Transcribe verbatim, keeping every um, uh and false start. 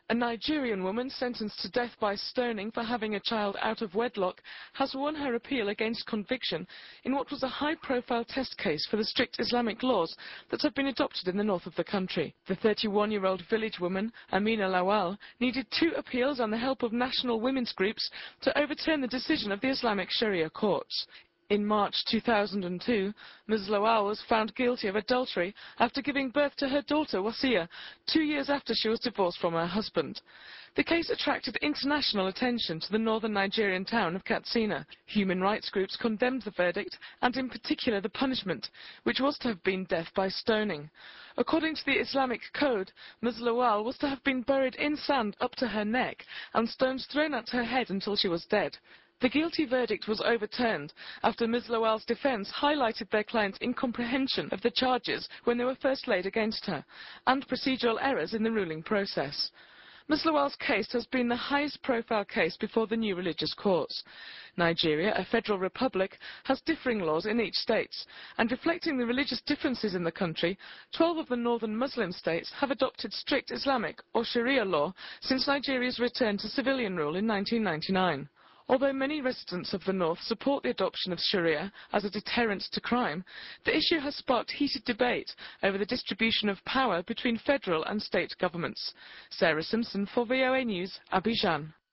A Nigerian woman sentenced to death by stoning for having a child out of wedlock has won her appeal against conviction in what was a high-profile test case for the strict Islamic laws that have been adopted in the north of the country. The thirty-one-year-old village woman, Amina Lawal, needed two appeals and the help of national women's groups to overturn the decision of the Islamic Sharia courts. In March two thousand two, Miz Lawal was found guilty of adultery after giving birth to her daughter, Wasiya, two years after she was divorced from her husband. The case attracted international attention to the northern Nigerian town of Katsina. Human rights groups condemned the verdict, and in particular the punishment, which was to have been death by stoning. According to the Islamic code, Miz Lawal was to have been buried in sand up to her neck and stones thrown at her head until she was dead. The guilty verdict was overturned after Miz Lawal's defence highlighted their client's incomprehension of the charges when they were first laid against her, and procedural errors in the ruling process. Miz Lawal's case has been the highest profile case before the new religious courts. Nigeria, a federal republic, has differing laws in each state, and reflecting the religious differences in the country, twelve of the northern Muslim states have adopted strict Islamic or Sharia law since Nigeria's return to civilian rule in nineteen ninety-nine. Although many residents of the north support the adoption of Sharia as a deterrent to crime, the issue has sparked heated debate over the distribution of power between federal and state governments. Sarah Simpson for V O A News, Abidjan.